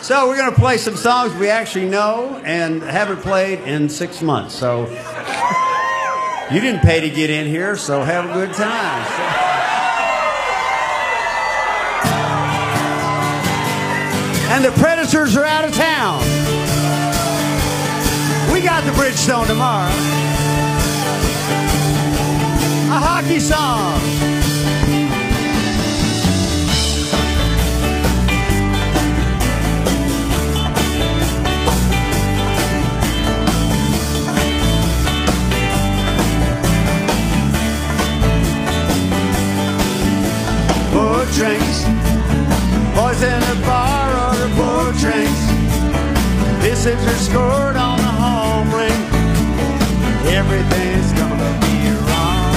So we're going to play some songs we actually know and haven't played in 6 months. So you didn't pay to get in here, so have a good time. And the Predators are out of town. We got the Bridgestone tomorrow. A hockey song. More drinks. Boys in the bar order more drinks. Visitors scored on the home ring. Everything's gonna be wrong.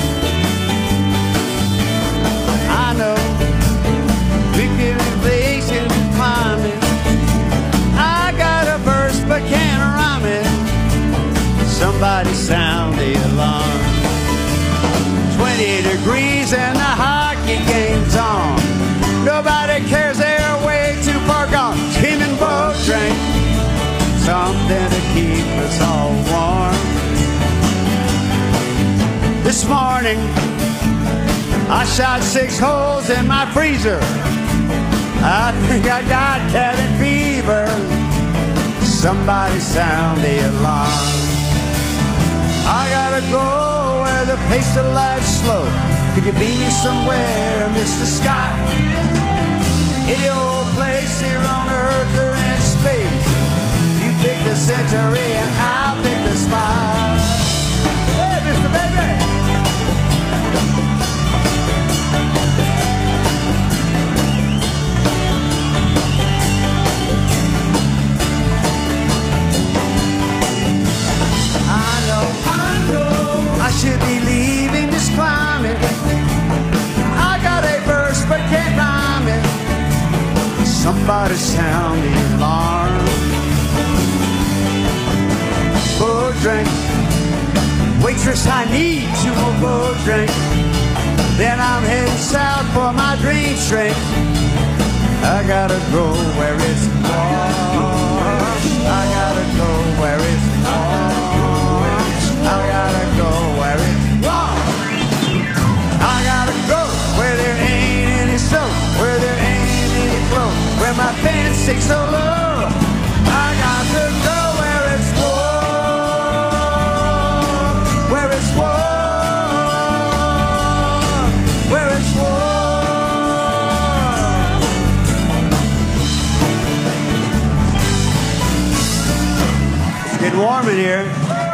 I know regulation climbing. I got a verse but can't rhyme it. Somebody sound the alarm. 20 degrees and the hockey game's on. Nobody cares, they're way too far gone. Screaming boat drink, something to keep us all warm. This morning, I shot 6 holes in my freezer. I think I got cabin fever. Somebody sound the alarm. I gotta go where the pace of life's slow. Could you be somewhere, Mr. Scott? Any old place here on Earth or in space. You pick the century and I'll pick the spot. Hey, Mr. Baby! I know I should be leaving this climate. I got a verse but can't rhyme it. Somebody sound the alarm. Full drink. Waitress, I need 2 more full drink. Then I'm heading south for my dream shrink. I gotta go where it's warm. I gotta go where it's warm. I gotta go where it's warm. I gotta go where there ain't any snow, where there ain't any flow, where my pants stick so low. I got to go where it's warm, where it's warm, where it's warm. It's getting warm in here.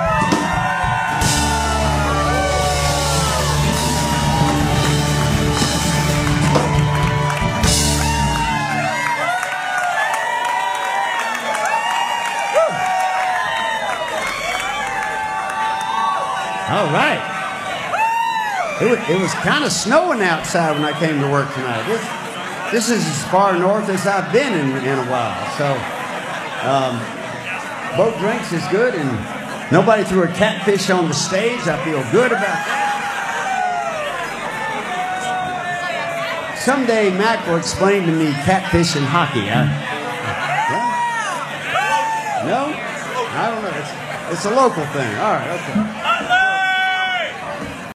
All right. It was kind of snowing outside when I came to work tonight. This is as far north as I've been in a while. So, boat drinks is good, and nobody threw a catfish on the stage. I feel good about that. Someday Mac will explain to me catfish and hockey. No? I don't know. It's a local thing. All right, okay.